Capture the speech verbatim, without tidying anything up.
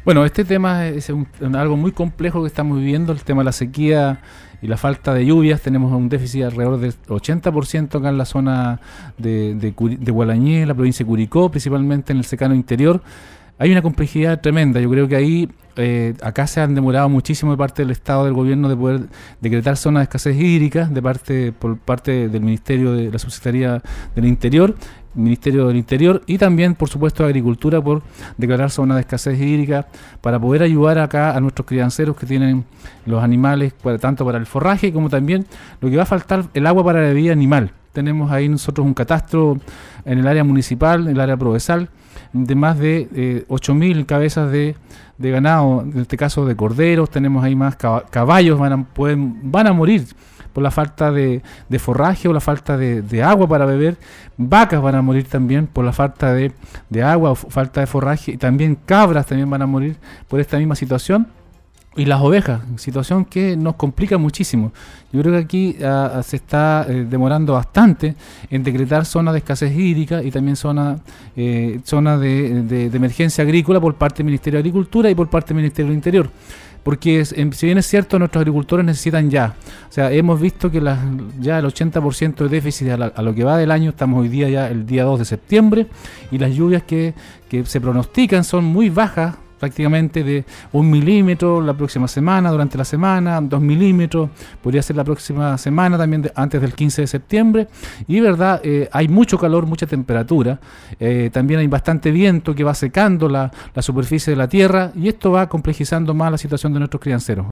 Bueno, este tema es un- un- algo muy complejo que estamos viviendo, el tema de la sequía y la falta de lluvias. Tenemos un déficit alrededor del ochenta por ciento acá en la zona de, de, Curi- de Gualañé, la provincia de Curicó, principalmente en el secano interior. Hay una complejidad tremenda. Yo creo que ahí, eh, acá se han demorado muchísimo de parte del Estado, del gobierno, de poder decretar zonas de escasez hídrica, de parte por parte del Ministerio de la Subsecretaría del Interior, Ministerio del Interior y también, por supuesto, de Agricultura por declarar zonas de escasez hídrica para poder ayudar acá a nuestros crianceros que tienen los animales, para- tanto para el forraje como también lo que va a faltar, el agua para la vida animal. Tenemos ahí nosotros un catastro en el área municipal, en el área provenzal, de más de eh, ocho mil cabezas de, de ganado, en este caso de corderos. Tenemos ahí más caba- caballos, van a, pueden, van a morir por la falta de, de forraje o la falta de, de agua para beber. Vacas van a morir también por la falta de, de agua o f- falta de forraje, y también cabras también van a morir por esta misma situación. Y las ovejas, situación que nos complica muchísimo. Yo creo que aquí ah, se está eh, demorando bastante en decretar zonas de escasez hídrica y también zonas eh, zona de, de- de emergencia agrícola por parte del Ministerio de Agricultura y por parte del Ministerio del Interior. Porque es- em, si bien es cierto, nuestros agricultores necesitan ya. O sea, hemos visto que las- ya el ochenta por ciento de déficit a, la- a lo que va del año, estamos hoy día ya el día dos de septiembre, y las lluvias que, que se pronostican son muy bajas, prácticamente de un milímetro la próxima semana, durante la semana, dos milímetros, podría ser la próxima semana también, de- antes del quince de septiembre. Y verdad, eh, hay mucho calor, mucha temperatura, eh, también hay bastante viento que va secando la, la superficie de la tierra, y esto va complejizando más la situación de nuestros crianceros.